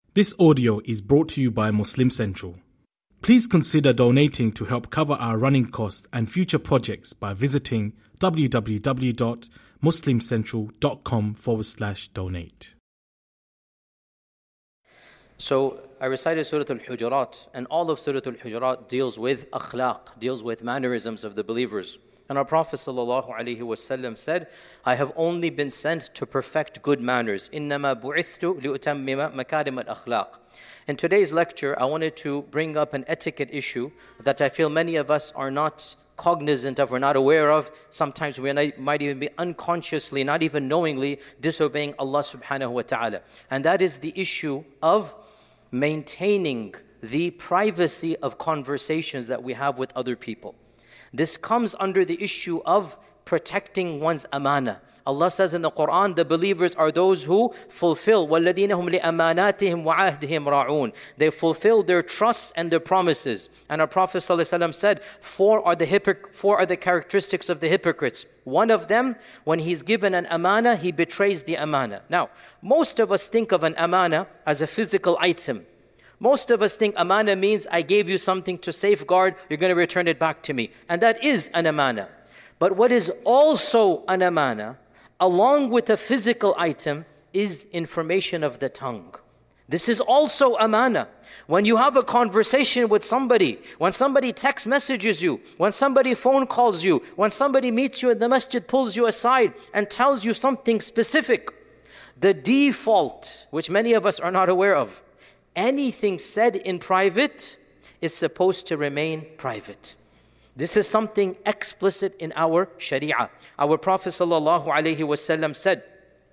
This audio is brought to you by Muslim Central. Please consider donating to help cover our running costs and future projects by visiting www.muslimcentral.com/donate. So I recited Surah Al-Hujurat, and all of Surah Al-Hujurat deals with akhlaq, deals with mannerisms of the believers. And our Prophet ﷺ said, I have only been sent to perfect good manners. إِنَّمَا بُعِثْتُ لِأُتَمِّمَ مَكَارِمَ الْأَخْلَاقِ. In today's lecture, I wanted to bring up an etiquette issue that I feel many of us are not cognizant of, we're not aware of. Sometimes we might even be unconsciously, not even knowingly, disobeying Allah subhanahu wa ta'ala. And that is the issue of maintaining the privacy of conversations that we have with other people. This comes under the issue of protecting one's amana. Allah says in the Quran, the believers are those who fulfill وَالَّذِينَ هُمْ لِأَمَانَاتِهِمْ وَعَهْدِهِمْ رَاعُونَ. They fulfill their trusts and their promises. And our Prophet ﷺ said, four are the characteristics of the hypocrites. One of them, when he's given an amana, he betrays the amana. Now, most of us think of an amana as a physical item. Most of us think amana means I gave you something to safeguard, you're going to return it back to me. And that is an amana. But what is also an amana, along with a physical item, is information of the tongue. This is also amana. When you have a conversation with somebody, when somebody text messages you, when somebody phone calls you, when somebody meets you in the masjid, pulls you aside and tells you something specific, the default, which many of us are not aware of, anything said in private is supposed to remain private. This is something explicit in our Sharia. Our Prophet ﷺ said,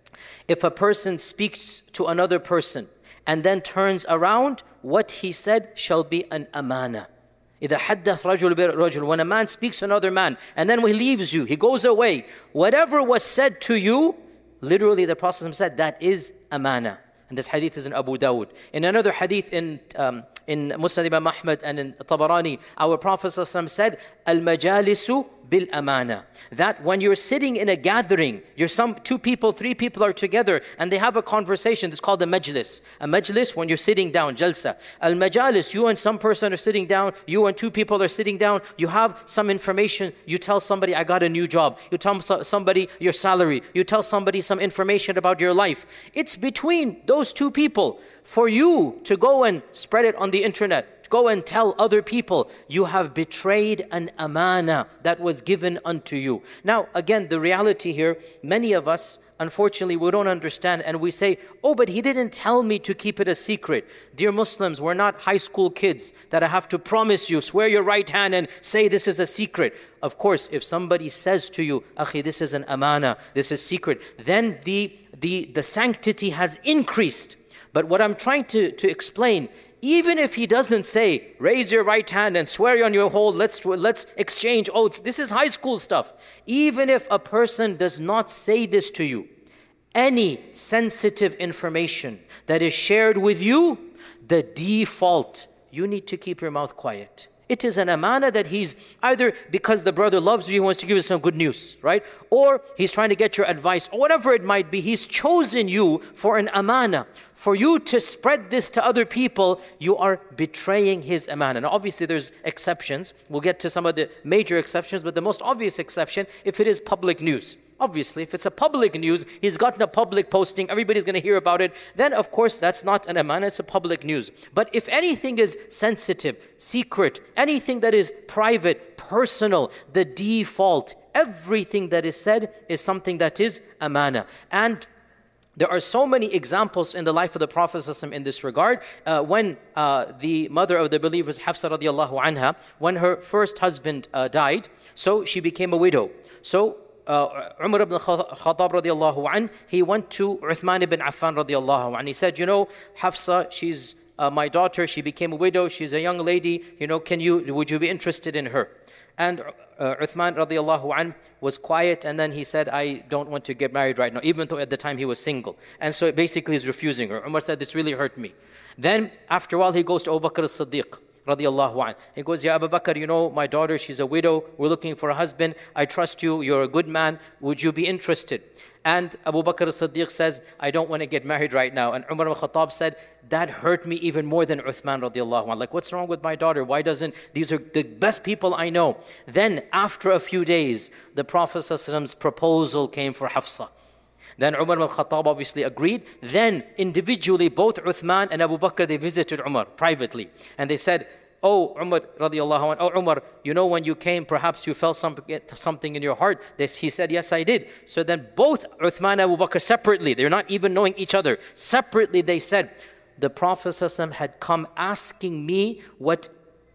if a person speaks to another person and then turns around, what he said shall be an amana. إِذَا حَدَّثْ رَجُلٌ بِرَجُلٍ. When a man speaks to another man and then when he leaves you, he goes away, whatever was said to you, literally the Prophet said, that is amana. And this hadith is in Abu Dawud. In another hadith in Musnad Imam Ahmad and in Tabarani, our Prophet ﷺ said, Al-majalisu bil-amana. That when you're sitting in a gathering, two people, three people are together and they have a conversation. It's called a majlis. A majlis when you're sitting down, jalsa. Al-majalis, you and some person are sitting down, you and two people are sitting down, you have some information, you tell somebody, I got a new job. You tell somebody your salary. You tell somebody some information about your life. It's between those two people. For you to go and spread it on the internet, go and tell other people, you have betrayed an amana that was given unto you. Now, again, the reality here, many of us, unfortunately, we don't understand and we say, oh, but he didn't tell me to keep it a secret. Dear Muslims, we're not high school kids that I have to promise you, swear your right hand and say this is a secret. Of course, if somebody says to you, Akhi, this is an amana, this is secret, then the sanctity has increased. But what I'm trying to explain, even if he doesn't say, raise your right hand and swear on your hold, let's exchange oaths. This is high school stuff. Even if a person does not say this to you, any sensitive information that is shared with you, the default, you need to keep your mouth quiet. It is an amana that he's either because the brother loves you, he wants to give you some good news, right? Or he's trying to get your advice, or whatever it might be. He's chosen you for an amana. For you to spread this to other people, you are betraying his amana. Now, obviously, there's exceptions. We'll get to some of the major exceptions, but the most obvious exception, if it is public news. Obviously, if it's a public news, he's gotten a public posting, everybody's going to hear about it, then of course that's not an amana, it's a public news. But if anything is sensitive, secret, anything that is private, personal, the default, everything that is said is something that is amana. And there are so many examples in the life of the Prophet ﷺ in this regard. When the mother of the believers, Hafsa radiallahu anha, when her first husband died, so she became a widow. So Umar ibn Khattab radiallahu anh, he went to Uthman ibn Affan radiallahu anh. He said, Hafsa, she's my daughter, she became a widow, she's a young lady, would you be interested in her? And Uthman radiallahu anh was quiet, and then he said, I don't want to get married right now, even though at the time he was single. And so basically he's refusing her. Umar said, this really hurt me. Then after a while he goes to Abu Bakr as-Siddiq radiallahu anh. He goes, Ya Abu Bakr, you know, my daughter, she's a widow. We're looking for a husband. I trust you. You're a good man. Would you be interested? And Abu Bakr as-Siddiq says, I don't want to get married right now. And Umar al-Khattab said, that hurt me even more than Uthman radiallahu anh. Like, what's wrong with my daughter? Why doesn't, these are the best people I know. Then after a few days, the Prophet's proposal came for Hafsa. Then Umar al-Khattab obviously agreed. Then individually, both Uthman and Abu Bakr, they visited Umar privately. And they said, Oh Umar radiallahu anh, oh Umar, you know when you came, perhaps you felt something in your heart. He said, yes, I did. So then both Uthman and Abu Bakr separately, they're not even knowing each other, separately they said, the Prophet ﷺ had come asking me what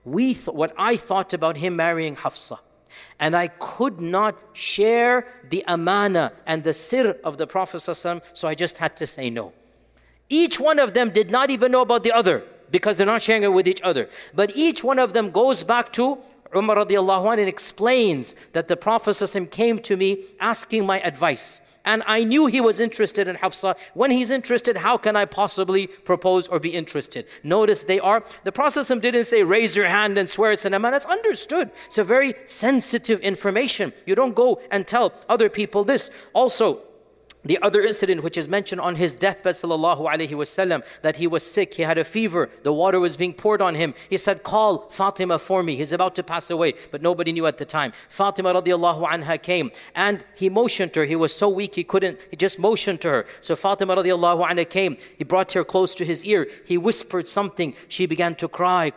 I thought about him marrying Hafsa. And I could not share the amana and the sir of the Prophet ﷺ, so I just had to say no. Each one of them did not even know about the other, because they're not sharing it with each other. But each one of them goes back to Umar radiallahu anh and explains that the Prophet ﷺ came to me asking my advice. And I knew he was interested in Hafsa. When he's interested, how can I possibly propose or be interested? Notice the Prophet ﷺ didn't say, raise your hand and swear it's an amana. That's understood. It's a very sensitive information. You don't go and tell other people this. Also, the other incident which is mentioned on his deathbed sallallahu alaihi wasallam, that he was sick, he had a fever, the water was being poured on him. He said, call Fatima for me, he's about to pass away, but nobody knew at the time. Fatima radiallahu anha came and he motioned to her. He was so weak he just motioned to her. So Fatima radiallahu anha came, he brought her close to his ear, he whispered something, she began to cry.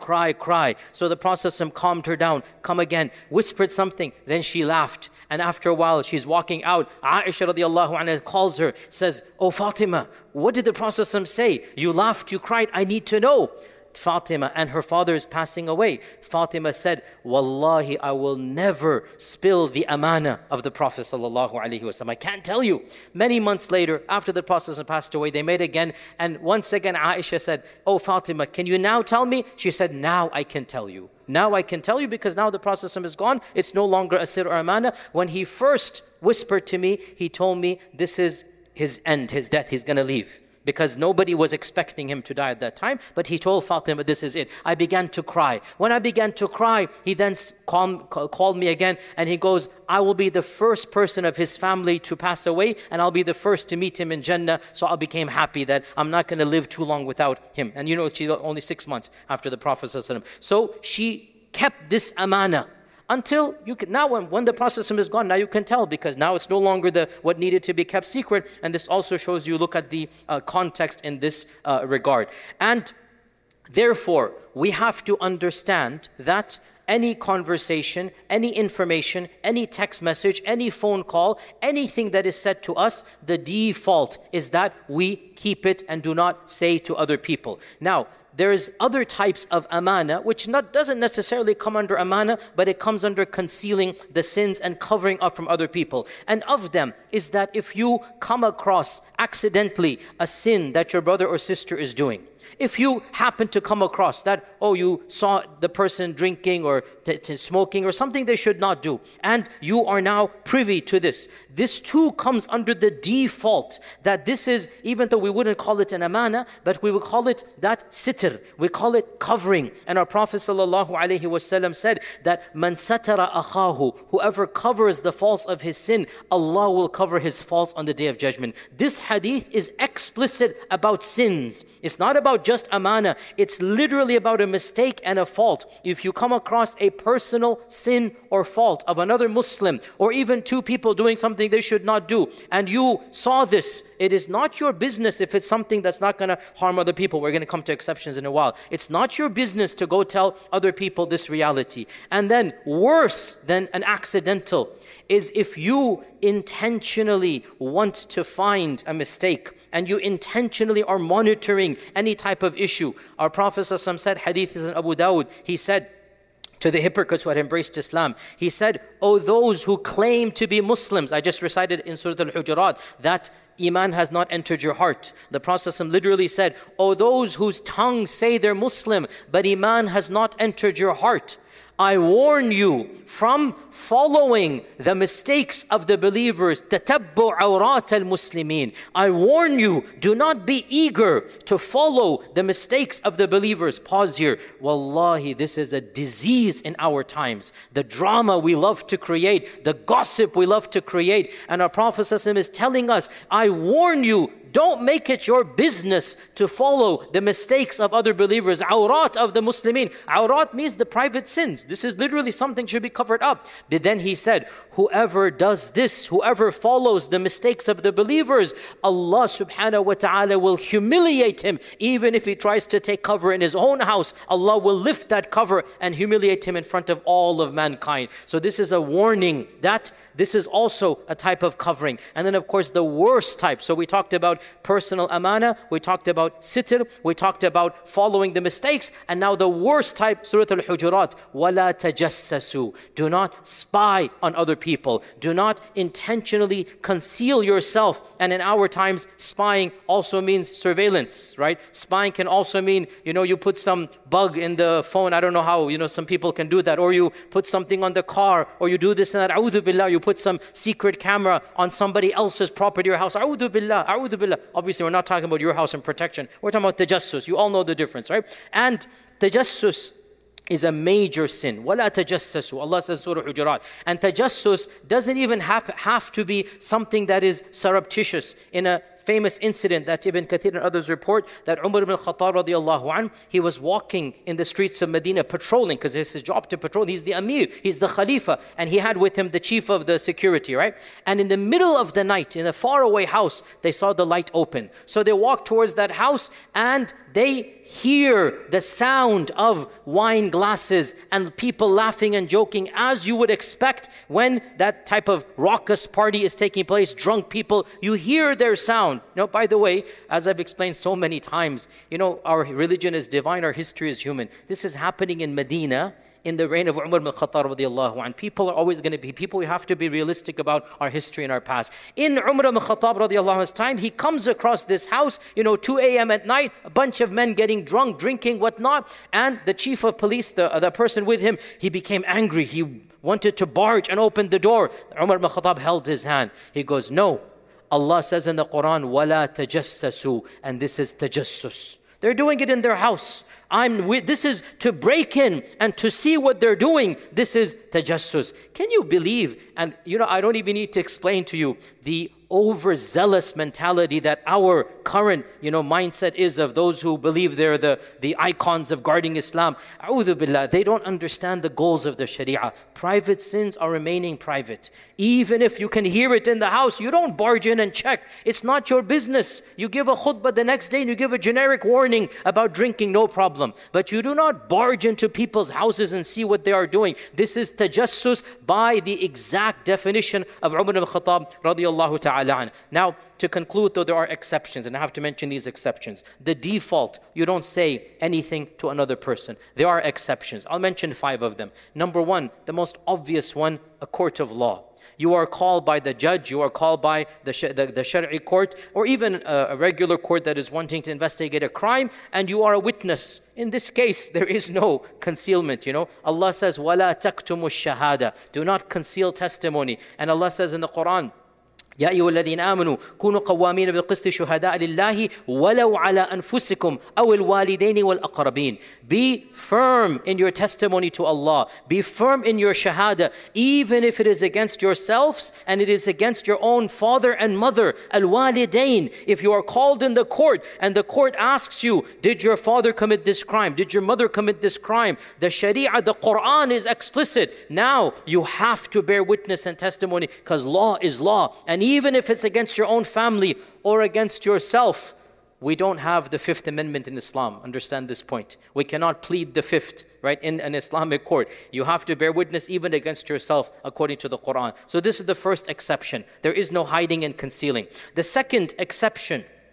So the Prophet calmed her down, come again, whispered something, then she laughed. And after a while, she's walking out. Aisha radiallahu anha calls her, says, oh Fatima, what did the Prophet say? You laughed, you cried, I need to know. Fatima, and her father is passing away. Fatima said, Wallahi, I will never spill the amana of the Prophet sallallahu alaihi wasallam. I can't tell you. Many months later, after the Prophet passed away, they met again. And once again, Aisha said, oh Fatima, can you now tell me? She said, now I can tell you. Now I can tell you because now the Prophet is gone. It's no longer a sir or amana. When he first whispered to me, he told me this is his end, his death, he's going to leave. Because nobody was expecting him to die at that time. But he told Fatima, this is it. I began to cry. When I began to cry, he then called me again and he goes, I will be the first person of his family to pass away and I'll be the first to meet him in Jannah. So I became happy that I'm not going to live too long without him. And you know, she's only 6 months after the Prophet ﷺ. So she kept this amana. Until now when the Prophet is gone, now you can tell because now it's no longer what needed to be kept secret. And this also shows you, look at the context in this regard. And therefore, we have to understand that any conversation, any information, any text message, any phone call, anything that is said to us, the default is that we keep it and do not say to other people. Now, there's other types of amana which doesn't necessarily come under amana, but it comes under concealing the sins and covering up from other people. And of them is that if you come across accidentally a sin that your brother or sister is doing, if you happen to come across that, you saw the person drinking or smoking or something they should not do, and you are now privy to this, this too comes under the default that this is, even though we wouldn't call it an amana, but we would call it that sitr, we call it covering. And our Prophet ﷺ said that man satara akhahu, whoever covers the faults of his sin, Allah will cover his faults on the Day of Judgment. This hadith is explicit about sins. It's not about just amana. It's literally about a mistake and a fault. If you come across a personal sin or fault of another Muslim, or even two people doing something they should not do, and you saw this, it is not your business if it's something that's not going to harm other people. We're going to come to exceptions in a while. It's not your business to go tell other people this reality. And then worse than an accidental is if you intentionally want to find a mistake and you intentionally are monitoring any type of issue. Our Prophet ﷺ said, hadith is in Abu Dawud, he said to the hypocrites who had embraced Islam, he said, "O those who claim to be Muslims," I just recited in Surah Al-Hujurat that Iman has not entered your heart. The Prophet ﷺ literally said, "O those whose tongues say they're Muslim, but Iman has not entered your heart." I warn you from following the mistakes of the believers. تَتَبُّ عَوْرَاتَ الْمُسْلِمِينَ. I warn you, do not be eager to follow the mistakes of the believers. Pause here. Wallahi, this is a disease in our times. The drama we love to create, the gossip we love to create. And our Prophet ﷺ is telling us, I warn you, don't make it your business to follow the mistakes of other believers. Awrat of the Muslimin. Awrat means the private sins. This is literally something should be covered up. But then he said, whoever does this, whoever follows the mistakes of the believers, Allah subhanahu wa ta'ala will humiliate him. Even if he tries to take cover in his own house, Allah will lift that cover and humiliate him in front of all of mankind. So this is a warning that this is also a type of covering. And then of course the worst type. So we talked about personal amana, we talked about sitr, we talked about following the mistakes, and now the worst type, Surah Al-Hujurat, وَلَا تَجَسَّسُوا. Do not spy on other people. Do not intentionally conceal yourself. And in our times, spying also means surveillance, right? Spying can also mean, you put some bug in the phone. I don't know how, some people can do that. Or you put something on the car, or you do this and that. A'udhu billah, you put some secret camera on somebody else's property or house. A'udhu billah, a'udhu billah. Obviously, we're not talking about your house and protection. We're talking about tajassus. You all know the difference, right? And tajassus is a major sin. وَلَا تَجَسَّسُوا. Allah says Surah Hujurat. And tajassus doesn't even have to be something that is surreptitious. In a famous incident that Ibn Kathir and others report, that Umar ibn al-Khattab radiallahu anhu, he was walking in the streets of Medina patrolling, because it's his job to patrol. He's the Amir, he's the Khalifa, and he had with him the chief of the security, right? And in the middle of the night, in a faraway house, they saw the light open. So they walked towards that house and they hear the sound of wine glasses and people laughing and joking, as you would expect when that type of raucous party is taking place. Drunk people, you hear their sound. Now, by the way, as I've explained so many times, our religion is divine, our history is human. This is happening in Medina in the reign of Umar ibn al-Khattab radiallahu anhu. People are always going to be people. We have to be realistic about our history and our past. In Umar ibn al-Khattab radiallahu anhu's time, he comes across this house, 2 a.m. at night, a bunch of men getting drunk, drinking, whatnot. And the chief of police, the person with him, he became angry. He wanted to barge and open the door. Umar ibn al-Khattab held his hand. He goes, no. Allah says in the Quran, وَلَا تَجَسَّسُوا. And this is tajassus. They're doing it in their house. This is to break in and to see what they're doing. This is tajassus. Can you believe? And I don't even need to explain to you the overzealous mentality that our current mindset is of those who believe they're the icons of guarding Islam. A'udhu billah, they don't understand the goals of the Sharia. Private sins are remaining private. Even if you can hear it in the house, you don't barge in and check. It's not your business. You give a khutbah the next day and you give a generic warning about drinking, no problem. But you do not barge into people's houses and see what they are doing. This is tajassus by the exact definition of Umar ibn al-Khattab radiallahu ta'ala. Now, to conclude, though, there are exceptions, and I have to mention these exceptions. The default, you don't say anything to another person. There are exceptions. I'll mention 5 of them. Number 1, the most obvious one, a court of law. You are called by the judge, you are called by the Shari'i court, or even a regular court that is wanting to investigate a crime, and you are a witness. In this case, there is no concealment, Allah says, وَلَا تَكْتُمُ الشَّهَادَةِ. Do not conceal testimony. And Allah says in the Quran, يا أيها الذين آمنوا كونوا قوامين بالقسط شهداء لله ولو على أنفسكم أو الوالدين والأقربين. Be firm in your testimony to Allah. Be firm in your shahada, even if it is against yourselves and it is against your own father and mother. Al-walidain. If you are called in the court and the court asks you, did your father commit this crime? Did your mother commit this crime? The Sharia, the Quran is explicit. Now you have to bear witness and testimony, because law is law. And even if it's against your own family or against yourself, we don't have the 5th Amendment in Islam. Understand this point. We cannot plead the 5th, right, in an Islamic court. You have to bear witness even against yourself, according to the Quran. So this is the first exception. There is no hiding and concealing. The second exception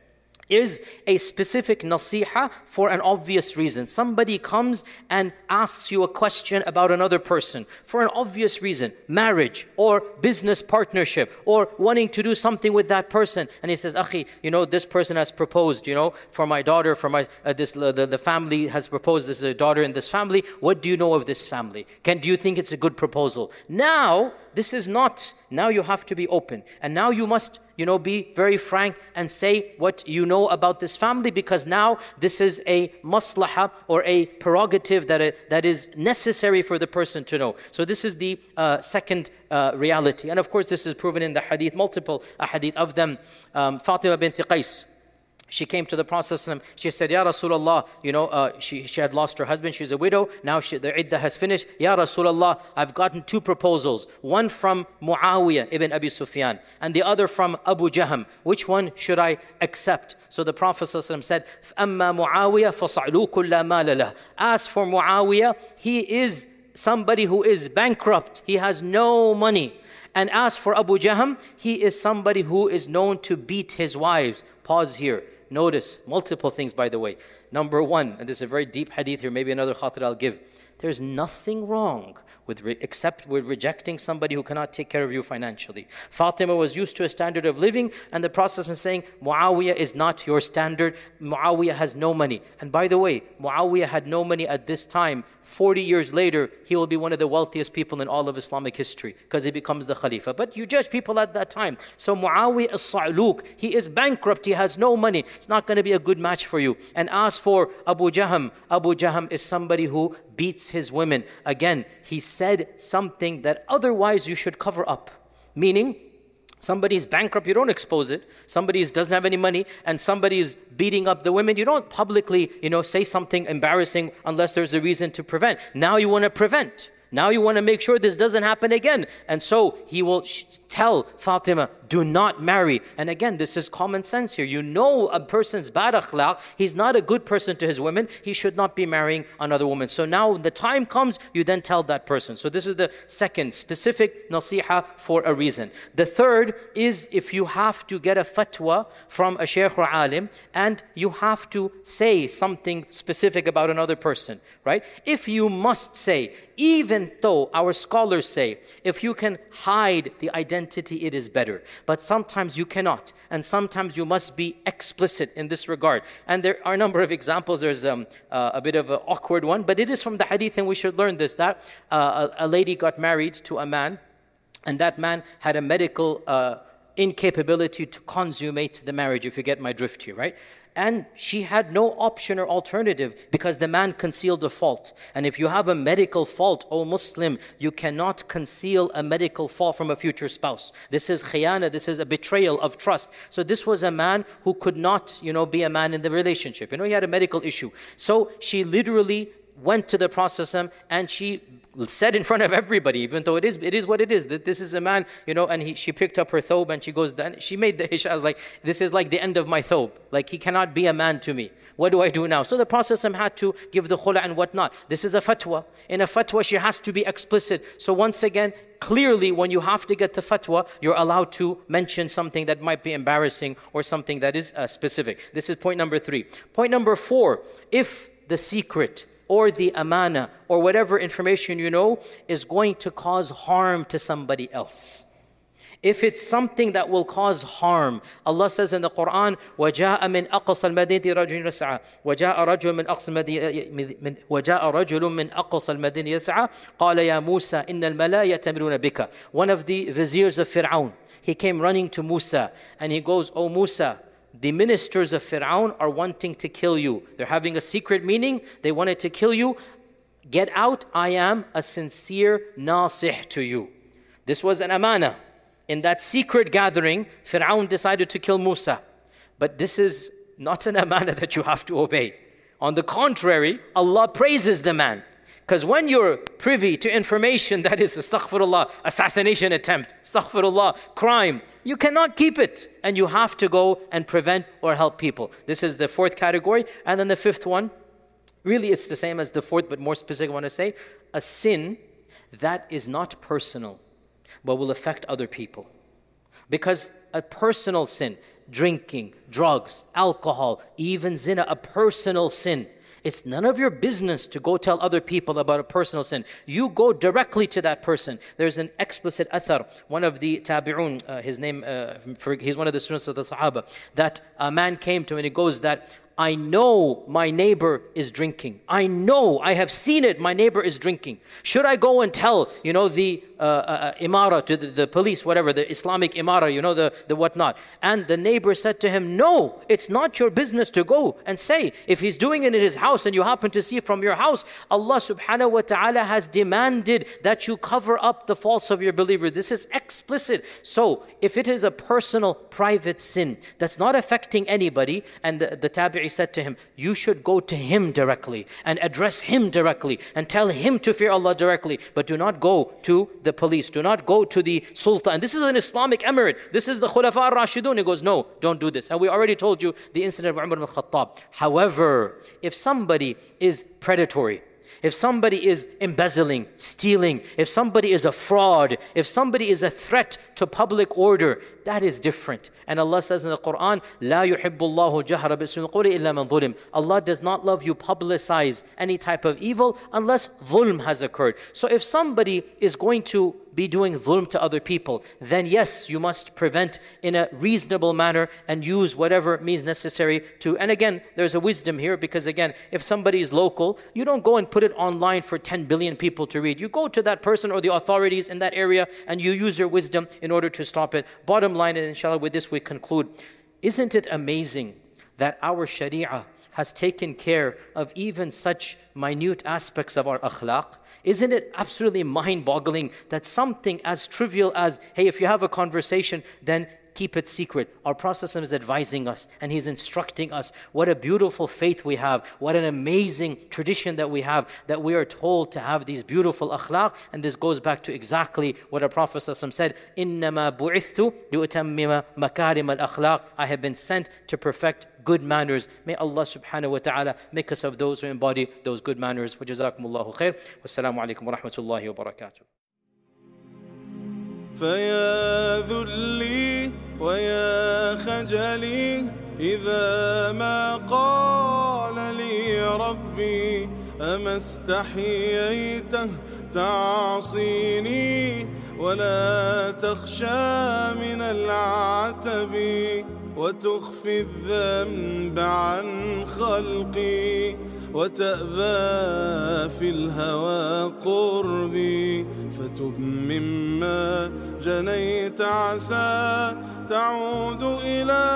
is a specific nasiha for an obvious reason. Somebody comes and asks you a question about another person for an obvious reason, marriage or business partnership or wanting to do something with that person. And he says, Akhi, this person has proposed, for my daughter, for my the family has proposed, this is a daughter in this family. What do you know of this family? Do you think it's a good proposal? Now you have to be open. And now you must be very frank and say what you know about this family, because now this is a maslaha or a prerogative that is necessary for the person to know. So this is the second reality. And of course this is proven in the hadith, multiple hadith of them. Fatima bint Qais, she came to the Prophet. She said, Ya Rasulullah, she had lost her husband. She's a widow. Now the iddah has finished. Ya Rasulullah, I've gotten 2 proposals. One from Muawiyah ibn Abi Sufyan and the other from Abu Jahm. Which one should I accept? So the Prophet said, أَمَّا مُعَاوِيَةَ فَصَعْلُوا كُلَّ مَالَ لَهُ. As for Muawiyah, he is somebody who is bankrupt. He has no money. And as for Abu Jahm, he is somebody who is known to beat his wives. Pause here. Notice multiple things, by the way. Number 1, and this is a very deep hadith here, maybe another khatir I'll give. There's nothing wrong except with rejecting somebody who cannot take care of you financially. Fatima was used to a standard of living, and the Prophet was saying, Muawiyah is not your standard. Muawiyah has no money. And by the way, Muawiyah had no money at this time. 40 years later, he will be one of the wealthiest people in all of Islamic history because he becomes the Khalifa. But you judge people at that time. So Muawiyah is Sa'luk. He is bankrupt. He has no money. It's not going to be a good match for you. And as for Abu Jahm is somebody who beats his women. Again, he said something that otherwise you should cover up. Meaning, somebody is bankrupt, you don't expose it. Somebody doesn't have any money and somebody is beating up the women. You don't publicly, say something embarrassing unless there's a reason to prevent. Now you want to prevent. Now you want to make sure this doesn't happen again. And so he will tell Fatima, do not marry. And again, this is common sense here. You know a person's bad akhlaq. He's not a good person to his women. He should not be marrying another woman. So now when the time comes, you then tell that person. So this is the second specific nasiha for a reason. The third is if you have to get a fatwa from a shaykh or alim and you have to say something specific about another person, right? If you must say, even though our scholars say, if you can hide the identity, it is better. But sometimes you cannot. And sometimes you must be explicit in this regard. And there are a number of examples. There's a bit of an awkward one, but it is from the hadith and we should learn this, that a lady got married to a man and that man had a medical incapability to consummate the marriage, if you get my drift here, right? And she had no option or alternative because the man concealed a fault. And if you have a medical fault, O Muslim, you cannot conceal a medical fault from a future spouse. This is khiyana, this is a betrayal of trust. So this was a man who could not, be a man in the relationship. He had a medical issue. So she literally went to the Prophet and she said in front of everybody, even though it is what it is, that this is a man, and she picked up her thobe and she goes, then she made the ishaz like, this is like the end of my thobe. Like he cannot be a man to me. What do I do now? So the Prophet had to give the khula and whatnot. This is a fatwa. In a fatwa, she has to be explicit. So once again, clearly when you have to get the fatwa, you're allowed to mention something that might be embarrassing or something that is specific. This is point number 3. Point number 4, if the secret or the amana or whatever information is going to cause harm to somebody else. If it's something that will cause harm, Allah says in the Quran, وَجَاءَ مِنْ أَقْصَى الْمَدِينَةِ رَجُلٌ يَسْعَى وَجَاءَ رَجُلٌ مِنْ أَقْصَى الْمَدِينَةِ يَسْعَى قَالَ يَا مُوسَى إِنَّ الْمَلَائِكَةَ يَأْتَمِرُونَ بِكَ. One of the viziers of Fir'aun, he came running to Musa and he goes, "O Musa, the ministers of Fir'aun are wanting to kill you. They're having a secret meeting. They wanted to kill you. Get out. I am a sincere nasih to you." This was an amana. In that secret gathering, Fir'aun decided to kill Musa. But this is not an amana that you have to obey. On the contrary, Allah praises the man. Because when you're privy to information that is, astaghfirullah, assassination attempt, astaghfirullah, crime, you cannot keep it. And you have to go and prevent or help people. This is the 4th category. And then the 5th one, really it's the same as the 4th, but more specific I want to say, a sin that is not personal, but will affect other people. Because a personal sin, drinking, drugs, alcohol, even zina, a personal sin. It's none of your business to go tell other people about a personal sin. You go directly to that person. There's an explicit athar, one of the tabi'un, his name, he's one of the students of the Sahaba, that a man came to him and he goes that, I know my neighbor is drinking. I know, I have seen it, my neighbor is drinking. Should I go and tell, the imara, to the police, whatever, the Islamic imara, the whatnot? And the neighbor said to him, no, it's not your business to go and say. If he's doing it in his house and you happen to see from your house, Allah subhanahu wa ta'ala has demanded that you cover up the faults of your believers. This is explicit. So if it is a personal, private sin that's not affecting anybody, and the tabi'i said to him, you should go to him directly and address him directly and tell him to fear Allah directly, but do not go to the police, do not go to the sultan. And this is an Islamic emirate, this is the Khulafa al-Rashidun. He goes, no, don't do this. And we already told you the incident of Umar ibn al-Khattab. However, if somebody is predatory, if somebody is embezzling, stealing, if somebody is a fraud, if somebody is a threat to public order, that is different. And Allah says in the Quran, لا يحب الله جهر بسوء القول إلا من ظلم. Allah does not love you publicize any type of evil unless dhulm has occurred. So if somebody is going to be doing dhulm to other people, then yes, you must prevent in a reasonable manner and use whatever means necessary to. And again, there's a wisdom here, because again, if somebody is local, you don't go and put it online for 10 billion people to read. You go to that person or the authorities in that area and you use your wisdom in order to stop it. Bottom line, and inshallah with this we conclude, isn't it amazing that our sharia has taken care of even such minute aspects of our akhlaq? Isn't it absolutely mind-boggling that something as trivial as, hey, if you have a conversation, then keep it secret. Our Prophet is advising us and he's instructing us. What a beautiful faith we have. What an amazing tradition that we have, that we are told to have these beautiful akhlaq. And this goes back to exactly what our Prophet said, إِنَّمَا بُعِثْتُ لِأُتَمِّمَ مَكَارِمَ الْأَخْلَاقِ. I have been sent to perfect good manners. May Allah subhanahu wa ta'ala make us of those who embody those good manners. Wa jazakumullahu khair. Wassalamu alaikum wa rahmatullahi wa barakatuh. فيا ذلي ويا خجلي إذا ما قال لي ربي أما استحييته تعصيني ولا تخشى من العتب وتخفي الذنب عن خلقي وتأبى في الهوى قربي فتب مما جنيت عسى تعود إلى